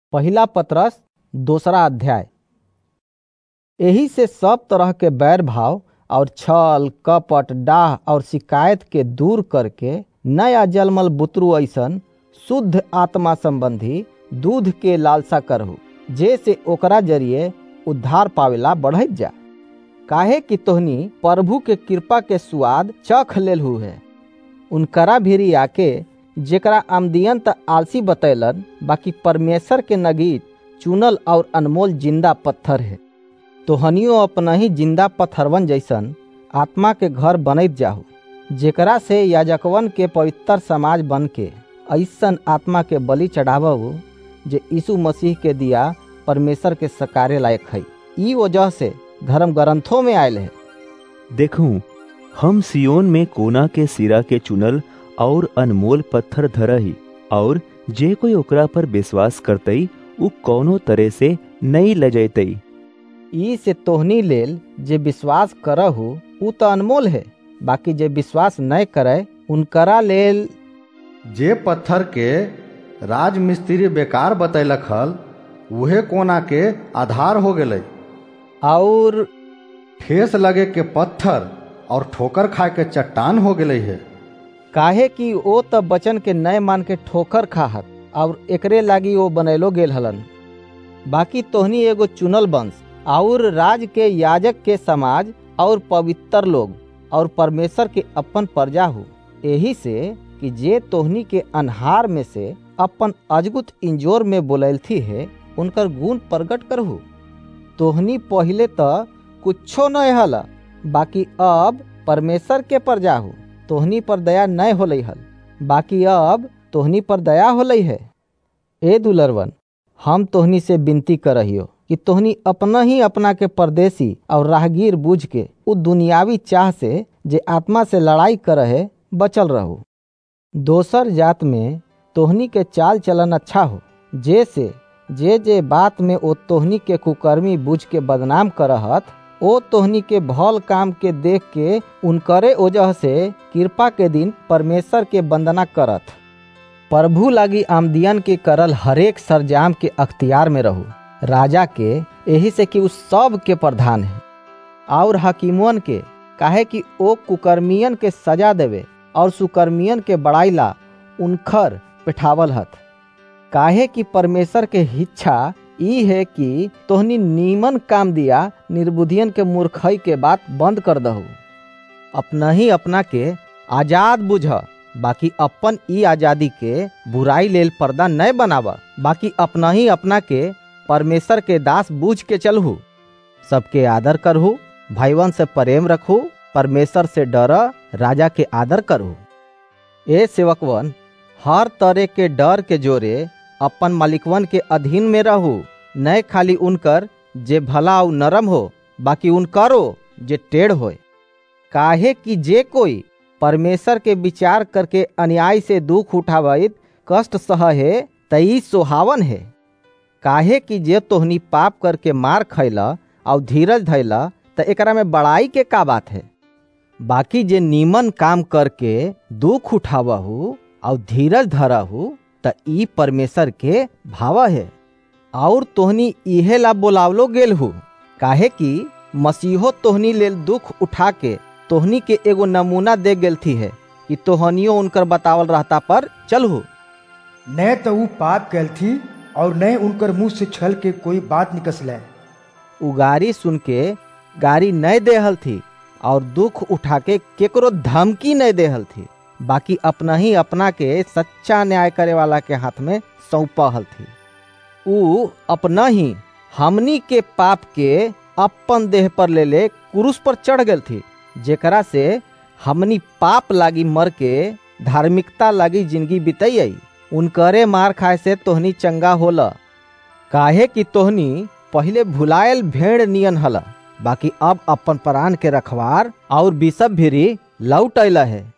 पहिला पत्रस 2 अध्याय। एही से सब तरह के बैर भाव और छल कपट डाह और शिकायत के दूर करके नया जलमल बुतरू ऐसन शुद्ध आत्मा संबंधी दूध के लालसा करहु, जैसे ओकरा जरिए उद्धार पावेला बढ़त जा। काहे कि तोहनी प्रभु के कृपा के स्वाद चख लेलहु है। उनकरा भीरी आके जेकरा आमदियन त आलसी बतैलन, बाकी परमेश्वर के नगीत चुनल और अनमोल जिंदा पत्थर है। तोहनियो अपना ही जिंदा पत्थरवन जैसन आत्मा के घर बनैत जाहु, जेकरा से याजकवन के पवित्र समाज बन के ऐसन आत्मा के बलि चढ़ावहु जे यीशु मसीह के दिया परमेश्वर के सकारे लायक है। ई वजह से धर्म ग्रंथों में आयल है, देखूं हम सियोन में कोना के सिरा के चुनल और अनमोल पत्थर धरही, और जे कोई ओकरा पर विश्वास करतई उ कौनो तरह से नहीं लजैतई। ई से तोहनी लेल जे विश्वास करहु उ तो अनमोल है, बाकी जे विश्वास नहीं करे उनकरा लेल जे पत्थर के राजमिस्त्री बेकार बतैलक हल, उहे कोना के आधार हो गेलै, और ठेस लगे के पत्थर और ठोकर खाए के चट्टान हो गेलै है। काहे कि ओ त बचन के नय मान के ठोकर खाहत और एकरे लागी वो बनैलो गेल हलन। बाकी तोहनी एगो चुनल वंश और राज के याजक के समाज और पवित्र लोग और परमेश्वर के अपन प्रजा हो। यही से कि जे तोहनी के अन्हार में से अपन अजगुत इंजोर में बोलैलथी है, उनकर गुण प्रकट करहु। तोहनी पहले तो कुछो नहीं हला, बाकी अब परमेश्वर के प्रजा हो। तोहनी पर दया नहीं होलई हल, बाकी अब तोहनी पर दया होलई है। ए दुलरवन, हम तोहनी से विनती करहियो कि तोहनी अपना ही अपना के परदेसी और राहगीर बूझ के उ दुनियावी चाह से जे आत्मा से लड़ाई करहे बचल रहो। दोसर जात में तोहनी के चाल चलन अच्छा हो, जैसे जे बात में ओ तोहनी के कुकर्मी बूझ के बदनाम करहत, ओ तोहनी के भल काम के देख के उनकरे वजह से कृपा के दिन परमेश्वर के वंदना करत। प्रभु लागी आमदियन के करल हरेक सरजाम के अख्तियार में रहू, राजा के, यही से कि उस सब के प्रधान है, और हकीमन के, काहे कि ओ कुकर्मियन के सजा देवे और सुकर्मियन के बड़ाईला उनखर पिठावल हत। काहे कि परमेश्वर के इच्छा ई है कि तोहनी नीमन काम दिया निर्बुद्धियन के मूर्खई के बात बंद कर दहु। अपना ही अपना के आजाद बुझ, बाकी अपन ई आजादी के बुराई लेल पर्दा नहीं बनावा, बाकी अपना ही अपना के परमेश्वर के दास बूझ के चलहु। सबके आदर करहु, भाईवन से प्रेम रखू, परमेश्वर से डर, राजा के आदर करहु। ए सेवकवन, हर तरह के डर के जोरे अपन मालिकवन के अधीन में रहू, नहीं खाली उनकर जे भला और नरम हो, बाकी उनकरो जे टेढ़ होए। काहे कि जे कोई परमेश्वर के विचार करके अन्याय से दुख उठावत कष्ट सहे तई सोहावन है। काहे कि जे तोहनी पाप करके मार खैला और धीरज धैला त एकरा में बड़ाई के का बात है। बाकी जे नीमन काम करके दुख उठावहु और धीरज धरहु त ई परमेश्वर के भावा है। और तोहनी इहे ला बोलावलो गेल हु, काहे कि मसीहो तोहनी लेल दुख उठा के तोहनी के एगो नमूना दे गेल थी है कि तोहनियो उनकर बतावल रहता पर चलहु। न तो ऊ पाप कैल थी और न उनकर मुंह से छल के कोई बात निकसले। उगारी सुन के गारी नहीं देहल थी और दुख उठा के केकरो धमकी नहीं देहल थी, बाकी अपना ही अपना के सच्चा न्याय करे वाला के हाथ में सौंपहल थी। ऊ अपना ही हमनी के पाप के अपन देह पर ले ले क्रूस पर चढ़ गल थी, जेकरा से हमनी पाप लागी मर के धार्मिकता लागी जिंदगी बिताई। उनकरे मार खाए से तोहनी चंगा होला। काहे कि तोहनी पहले भुलायल भेड़ नियन हला, बाकी अब अपन प्राण के रखवार और बिशप भिरी लौट अइला है।